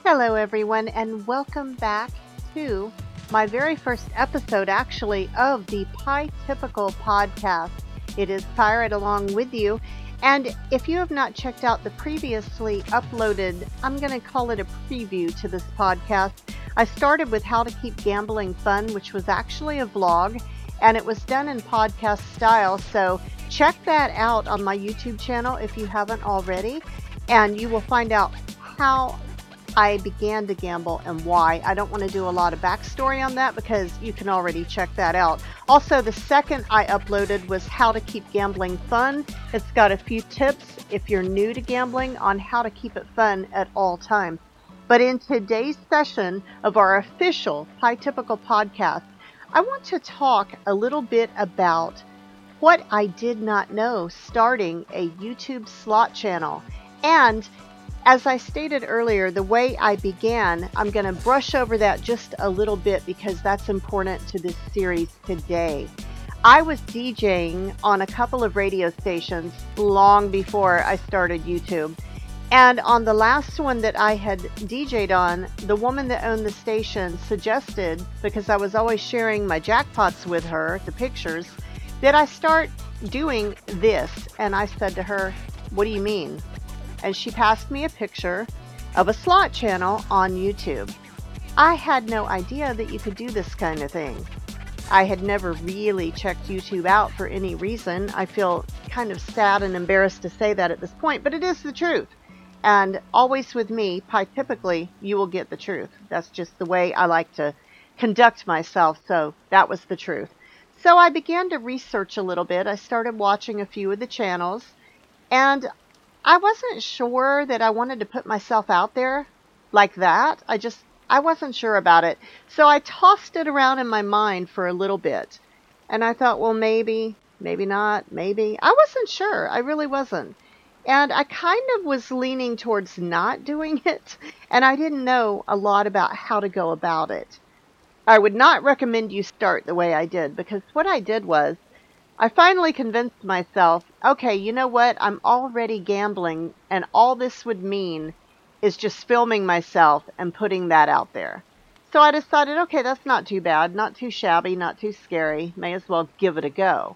Hello everyone, and welcome back to my very first episode actually of the Pi Typical podcast. It is Pirate along with you, and if you have not checked out the previously uploaded, I'm going to call it a preview to this podcast. I started with how to keep gambling fun, which was actually a vlog, and it was done in podcast style, so check that out on my YouTube channel if you haven't already, and you will find out how I began to gamble and why. I don't want to do a lot of backstory on that because you can already check that out. Also, the second I uploaded was how to keep gambling fun. It's got a few tips if you're new to gambling on how to keep it fun at all times. But in today's session of our official Pi Typical podcast, I want to talk a little bit about what I did not know starting a YouTube slot channel. And as I stated earlier, the way I began, I'm going to brush over that just a little bit because that's important to this series today. I was DJing on a couple of radio stations long before I started YouTube. And on the last one that I had DJ'd on, the woman that owned the station suggested, because I was always sharing my jackpots with her, the pictures, that I start doing this. And I said to her, "What do you mean?" And she passed me a picture of a slot channel on YouTube. I had no idea that you could do this kind of thing. I had never really checked YouTube out for any reason. I feel kind of sad and embarrassed to say that at this point, but it is the truth. And always with me, typically, you will get the truth. That's just the way I like to conduct myself, so that was the truth. So I began to research a little bit. I started watching a few of the channels, and I wasn't sure that I wanted to put myself out there like that. I wasn't sure about it. So I tossed it around in my mind for a little bit. And I thought, well, maybe not, maybe. I wasn't sure. I really wasn't. And I kind of was leaning towards not doing it. And I didn't know a lot about how to go about it. I would not recommend you start the way I did, because what I did was, I finally convinced myself, okay, you know what? I'm already gambling, and all this would mean is just filming myself and putting that out there. So I decided, okay, that's not too bad, not too shabby, not too scary. May as well give it a go.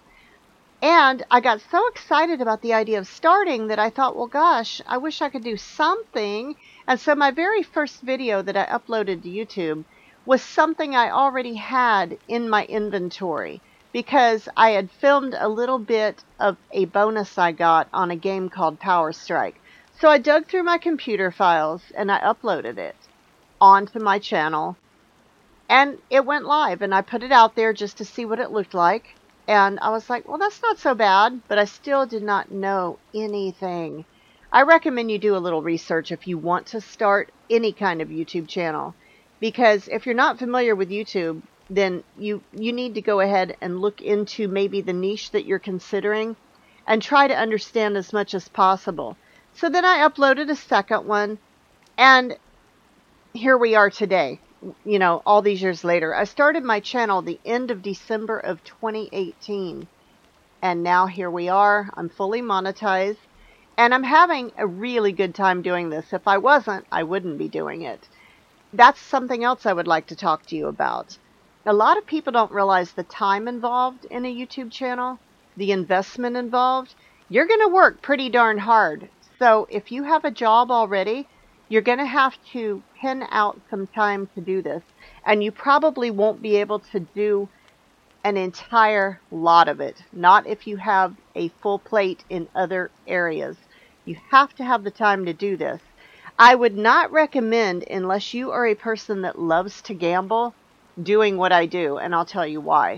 And I got so excited about the idea of starting that I thought, well, gosh, I wish I could do something. And so my very first video that I uploaded to YouTube was something I already had in my inventory, because I had filmed a little bit of a bonus I got on a game called Power Strike. So I dug through my computer files and I uploaded it onto my channel, and it went live, and I put it out there just to see what it looked like. And I was like, well, that's not so bad, but I still did not know anything. I recommend you do a little research if you want to start any kind of YouTube channel, because if you're not familiar with YouTube, then you need to go ahead and look into maybe the niche that you're considering and try to understand as much as possible. So then I uploaded a second one, and here we are today, all these years later. I started my channel the end of December of 2018, and now here we are. I'm fully monetized, and I'm having a really good time doing this. If I wasn't, I wouldn't be doing it. That's something else I would like to talk to you about. A lot of people don't realize the time involved in a YouTube channel, the investment involved. You're going to work pretty darn hard. So if you have a job already, you're going to have to pin out some time to do this. And you probably won't be able to do an entire lot of it. Not if you have a full plate in other areas. You have to have the time to do this. I would not recommend, unless you are a person that loves to gamble, doing what I do, and I'll tell you why.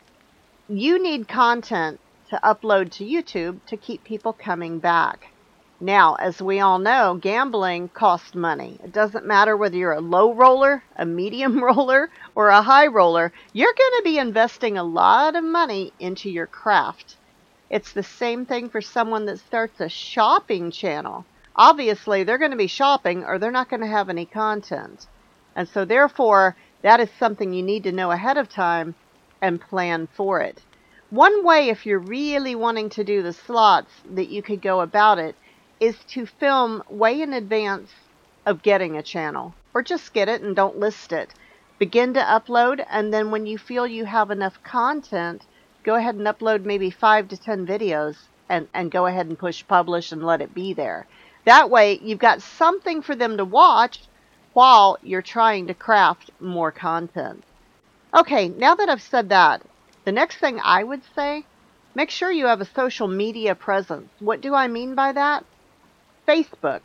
You need content to upload to YouTube to keep people coming back. Now, as we all know, gambling costs money. It doesn't matter whether you're a low roller, a medium roller, or a high roller. You're going to be investing a lot of money into your craft. It's the same thing for someone that starts a shopping channel. Obviously, they're going to be shopping or they're not going to have any content. And so therefore, that is something you need to know ahead of time and plan for it. One way, if you're really wanting to do the slots, that you could go about it is to film way in advance of getting a channel. or just get it and don't list it. Begin to upload, and then when you feel you have enough content, go ahead and upload maybe 5 to 10 videos and go ahead and push publish and let it be there. That way you've got something for them to watch while you're trying to craft more content. Okay, now that I've said that, the next thing I would say, make sure you have a social media presence. What do I mean by that? Facebook.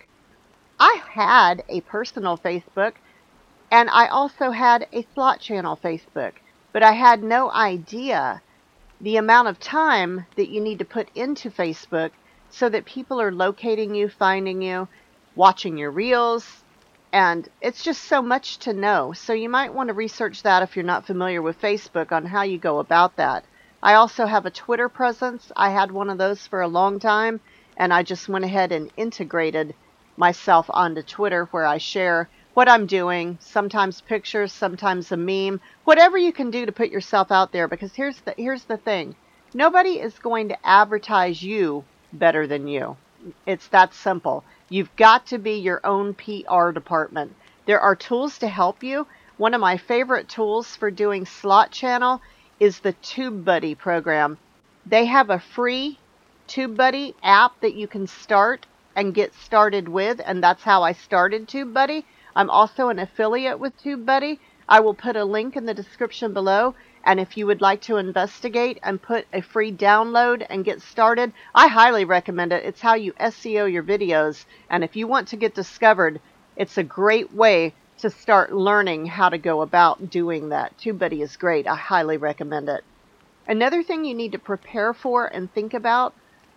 I had a personal Facebook, and I also had a slot channel Facebook, but I had no idea the amount of time that you need to put into Facebook so that people are locating you, finding you, watching your reels, and it's just so much to know. So you might want to research that if you're not familiar with Facebook on how you go about that. I also have a Twitter presence. I had one of those for a long time, and I just went ahead and integrated myself onto Twitter, where I share what I'm doing, sometimes pictures, sometimes a meme, whatever you can do to put yourself out there, because here's the thing. Nobody is going to advertise you better than you. It's that simple. You've got to be your own PR department. There are tools to help you. One of my favorite tools for doing slot channel is the TubeBuddy program. They have a free TubeBuddy app that you can start and get started with, and that's how I started TubeBuddy. I'm also an affiliate with TubeBuddy. I will put a link in the description below, and if you would like to investigate and put a free download and get started, I highly recommend it. It's how you SEO your videos, and if you want to get discovered, it's a great way to start learning how to go about doing that. TubeBuddy is great. I highly recommend it. Another thing you need to prepare for and think about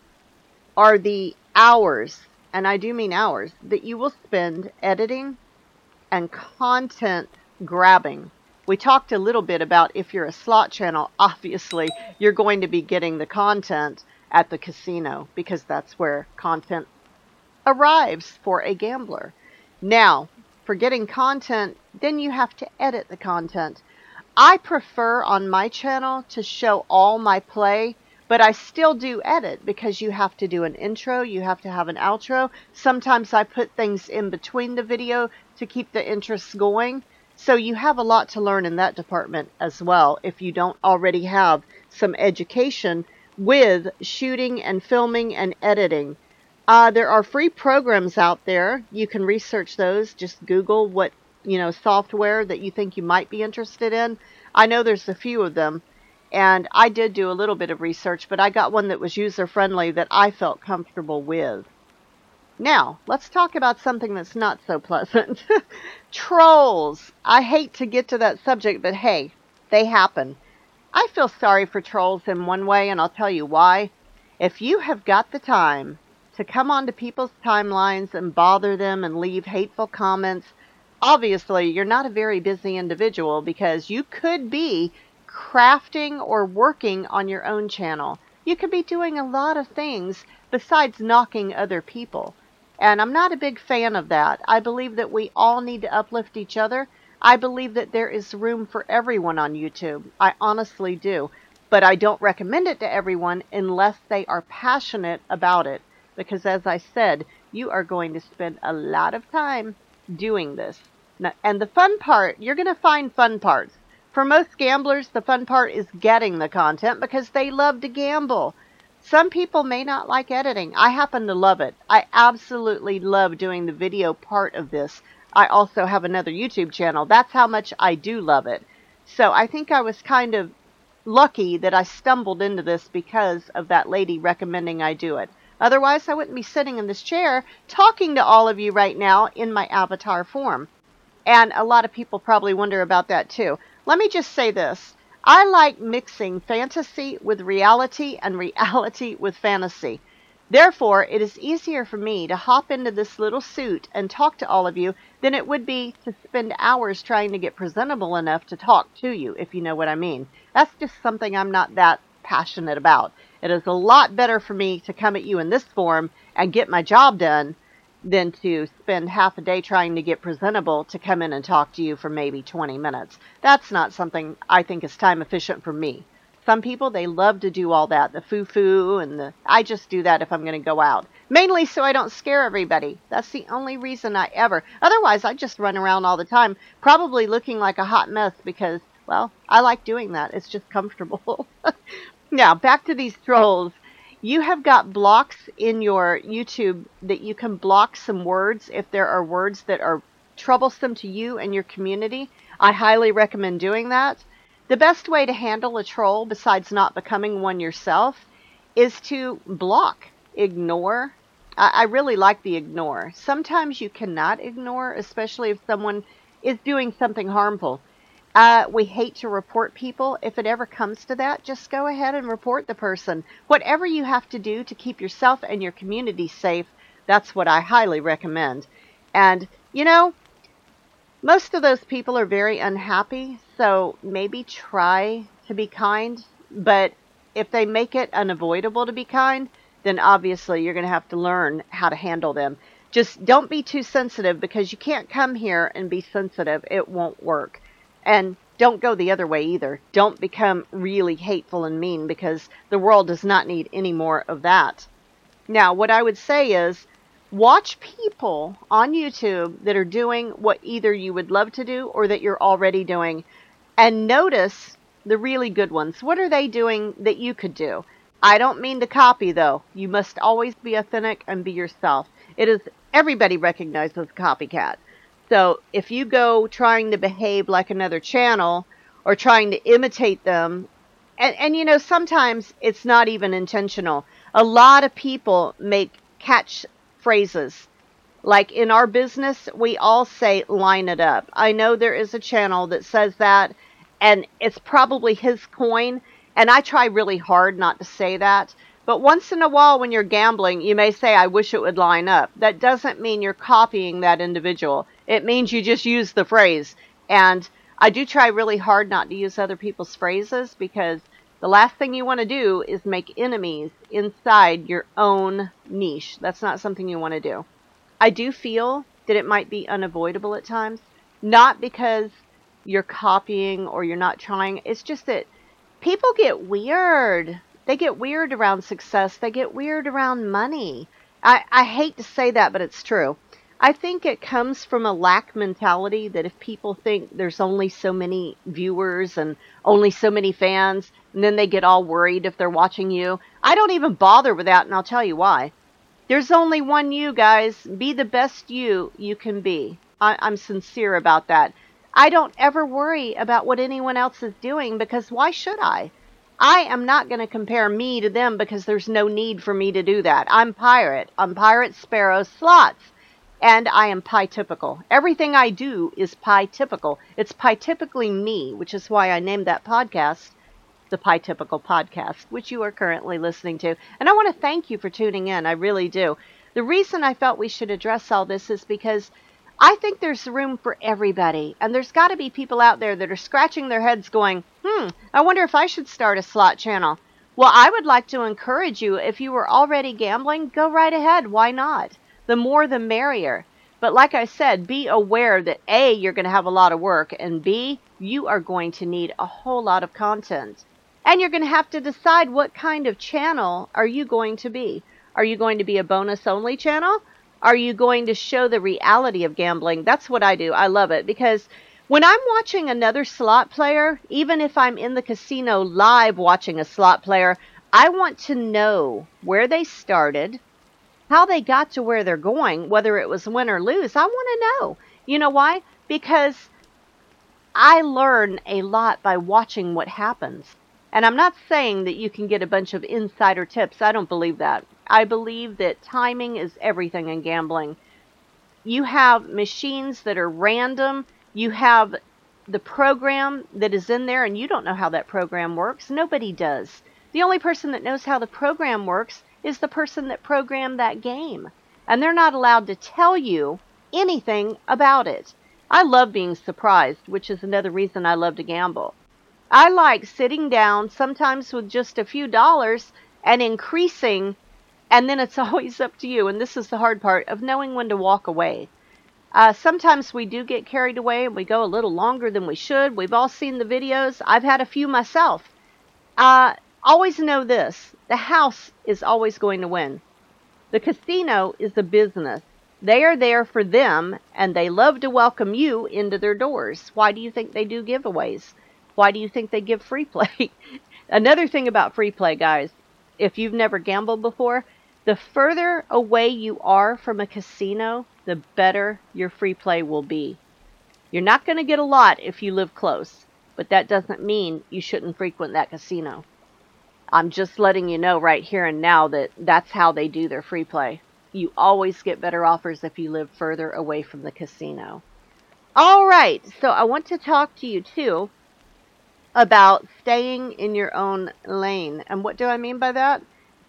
are the hours, and I do mean hours, that you will spend editing and content grabbing. We talked a little bit about if you're a slot channel, obviously you're going to be getting the content at the casino because that's where content arrives for a gambler. Now, for getting content, then you have to edit the content. I prefer on my channel to show all my play, but I still do edit because you have to do an intro, you have to have an outro. Sometimes I put things in between the video to keep the interest going. So you have a lot to learn in that department as well if you don't already have some education with shooting and filming and editing. There are free programs out there. You can research those. Just Google what, software that you think you might be interested in. I know there's a few of them, and I did do a little bit of research, but I got one that was user-friendly that I felt comfortable with. Now, let's talk about something that's not so pleasant. Trolls. I hate to get to that subject, but hey, they happen. I feel sorry for trolls in one way, and I'll tell you why. If you have got the time to come onto people's timelines and bother them and leave hateful comments, obviously you're not a very busy individual because you could be crafting or working on your own channel. You could be doing a lot of things besides knocking other people. And I'm not a big fan of that. I believe that we all need to uplift each other. I believe that there is room for everyone on YouTube. I honestly do. But I don't recommend it to everyone unless they are passionate about it. Because as I said, you are going to spend a lot of time doing this. Now, and the fun part, you're going to find fun parts. For most gamblers, the fun part is getting the content because they love to gamble. Some people may not like editing. I happen to love it. I absolutely love doing the video part of this. I also have another YouTube channel. That's how much I do love it. So I think I was kind of lucky that I stumbled into this because of that lady recommending I do it. Otherwise, I wouldn't be sitting in this chair talking to all of you right now in my avatar form. And a lot of people probably wonder about that too. Let me just say this. I like mixing fantasy with reality and reality with fantasy. Therefore, it is easier for me to hop into this little suit and talk to all of you than it would be to spend hours trying to get presentable enough to talk to you, if you know what I mean. That's just something I'm not that passionate about. It is a lot better for me to come at you in this form and get my job done than to spend half a day trying to get presentable to come in and talk to you for maybe 20 minutes. That's not something I think is time efficient for me. Some people, they love to do all that, the foo-foo I just do that if I'm going to go out. Mainly so I don't scare everybody. That's the only reason otherwise I just run around all the time, probably looking like a hot mess because, well, I like doing that. It's just comfortable. Now, back to these trolls. You have got blocks in your YouTube that you can block some words if there are words that are troublesome to you and your community. I highly recommend doing that. The best way to handle a troll, besides not becoming one yourself, is to block, ignore. I really like the ignore. Sometimes you cannot ignore, especially if someone is doing something harmful. We hate to report people. If it ever comes to that, just go ahead and report the person. Whatever you have to do to keep yourself and your community safe, that's what I highly recommend. And, most of those people are very unhappy, so maybe try to be kind. But if they make it unavoidable to be kind, then obviously you're going to have to learn how to handle them. Just don't be too sensitive, because you can't come here and be sensitive. It won't work. And don't go the other way either. Don't become really hateful and mean, because the world does not need any more of that. Now, what I would say is, watch people on YouTube that are doing what either you would love to do or that you're already doing, and notice the really good ones. What are they doing that you could do? I don't mean to copy, though. You must always be authentic and be yourself. Everybody recognizes a copycat. So if you go trying to behave like another channel or trying to imitate them, and sometimes it's not even intentional. A lot of people make catch phrases. Like in our business, we all say line it up. I know there is a channel that says that, and it's probably his coin, and I try really hard not to say that. But once in a while when you're gambling, you may say, I wish it would line up. That doesn't mean you're copying that individual. It means you just use the phrase. And I do try really hard not to use other people's phrases, because the last thing you want to do is make enemies inside your own niche. That's not something you want to do. I do feel that it might be unavoidable at times, not because you're copying or you're not trying. It's just that people get weird. They get weird around success. They get weird around money. I hate to say that, but it's true. I think it comes from a lack mentality, that if people think there's only so many viewers and only so many fans, and then they get all worried if they're watching you. I don't even bother with that, and I'll tell you why. There's only one you, guys. Be the best you can be. I'm sincere about that. I don't ever worry about what anyone else is doing, because why should I? I am not going to compare me to them, because there's no need for me to do that. I'm Pirate. I'm Pirate Sparrow Slots. And I am pi-typical. Everything I do is pi-typical. It's pi-typically me, which is why I named that podcast the Pi-typical Podcast, which you are currently listening to. And I want to thank you for tuning in. I really do. The reason I felt we should address all this is because I think there's room for everybody. And there's got to be people out there that are scratching their heads going, I wonder if I should start a slot channel. Well, I would like to encourage you, if you were already gambling, go right ahead. Why not? The more the merrier. But like I said, be aware that A, you're going to have a lot of work, and B, you are going to need a whole lot of content. And you're going to have to decide what kind of channel are you going to be. Are you going to be a bonus only channel? Are you going to show the reality of gambling? That's what I do. I love it, because when I'm watching another slot player, even if I'm in the casino live watching a slot player, I want to know where they started, how they got to where they're going, whether it was win or lose. I want to know. You know why? Because I learn a lot by watching what happens. And I'm not saying that you can get a bunch of insider tips. I don't believe that. I believe that timing is everything in gambling. You have machines that are random. You have the program that is in there, and you don't know how that program works. Nobody does. The only person that knows how the program works is the person that programmed that game. And they're not allowed to tell you anything about it. I love being surprised, which is another reason I love to gamble. I like sitting down, sometimes with just a few dollars, and increasing, and then it's always up to you, and this is the hard part, of knowing when to walk away. Sometimes we do get carried away, and we go a little longer than we should. We've all seen the videos. I've had a few myself. Uh, Always know this: the house is always going to win. The casino is a business. They are there for them, and they love to welcome you into their doors. Why do you think they do giveaways? Why do you think they give free play? Another thing about free play, guys, if you've never gambled before, the further away you are from a casino, the better your free play will be. You're not going to get a lot if you live close, but that doesn't mean you shouldn't frequent that casino. I'm just letting you know right here and now that that's how they do their free play. You always get better offers if you live further away from the casino. All right, so I want to talk to you too about staying in your own lane. And what do I mean by that?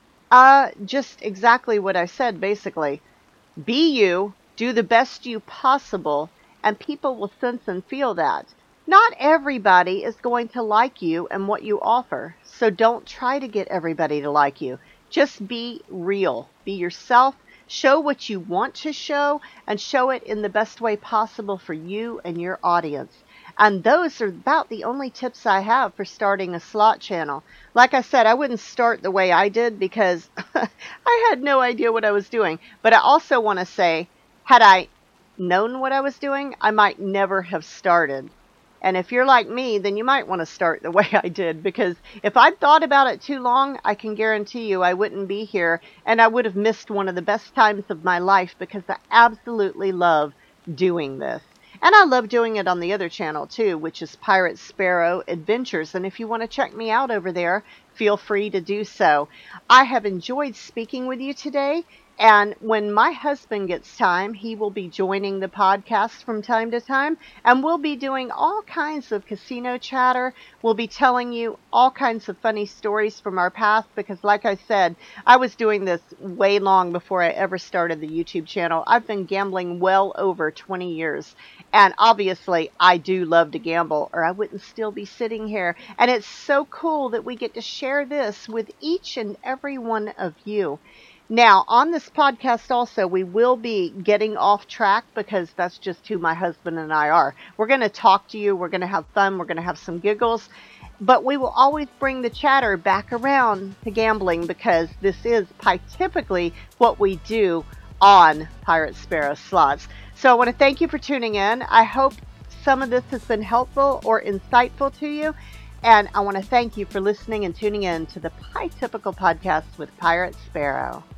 Just exactly what I said, basically. Be you, do the best you possible, and people will sense and feel that. Not everybody is going to like you and what you offer, so don't try to get everybody to like you. Just be real, be yourself, show what you want to show, and show it in the best way possible for you and your audience. And those are about the only tips I have for starting a slot channel. Like I said, I wouldn't start the way I did because I had no idea what I was doing. But I also want to say, had I known what I was doing, I might never have started. And if you're like me, then you might want to start the way I did, because if I'd thought about it too long, I can guarantee you I wouldn't be here, and I would have missed one of the best times of my life, because I absolutely love doing this. And I love doing it on the other channel too, which is Pirate Sparrow Adventures. And if you want to check me out over there, feel free to do so. I have enjoyed speaking with you today. And when my husband gets time, he will be joining the podcast from time to time. And we'll be doing all kinds of casino chatter. We'll be telling you all kinds of funny stories from our past. Because like I said, I was doing this way long before I ever started the YouTube channel. I've been gambling well over 20 years. And obviously, I do love to gamble, or I wouldn't still be sitting here. And it's so cool that we get to share this with each and every one of you. Now, on this podcast also, we will be getting off track because that's just who my husband and I are. We're going to talk to you. We're going to have fun. We're going to have some giggles. But we will always bring the chatter back around to gambling, because this is typically what we do on Pirate Sparrow Slots. So I want to thank you for tuning in. I hope some of this has been helpful or insightful to you. And I want to thank you for listening and tuning in to the Pie Typical podcast with Pirate Sparrow.